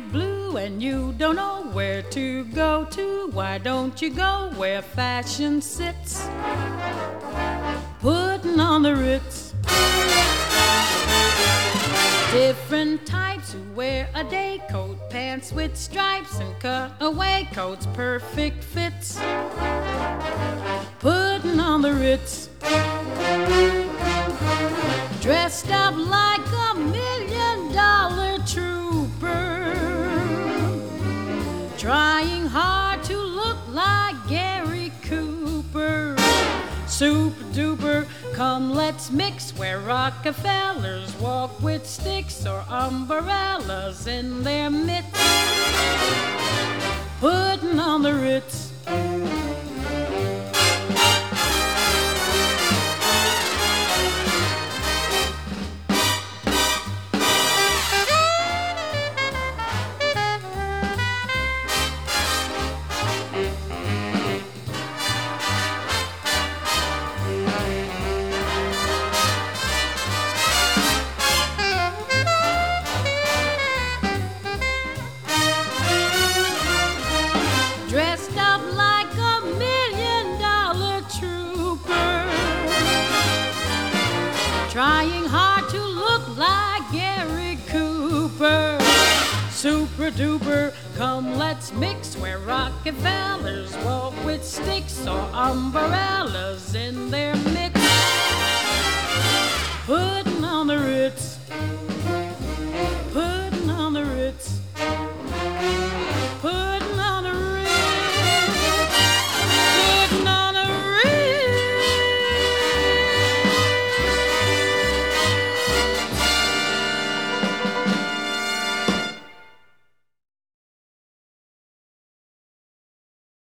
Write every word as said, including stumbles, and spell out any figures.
blue and you don't know where to go to, why don't you go where fashion sits? Putting on the Ritz. Different types who wear a day coat, pants with stripes and cutaway coats, perfect fits. Putting on the Ritz. Dressed up like a million dollar trooper, trying hard to look like Gary Cooper. Super duper, come let's mix where Rockefellers walk with sticks or umbrellas in their mitts. Putting on the Ritz. Dressed up like a million dollar trooper, trying hard to look like Gary Cooper. Super duper, come let's mix where Rockefellers walk with sticks or umbrellas in their mix. Putting on the Ritz.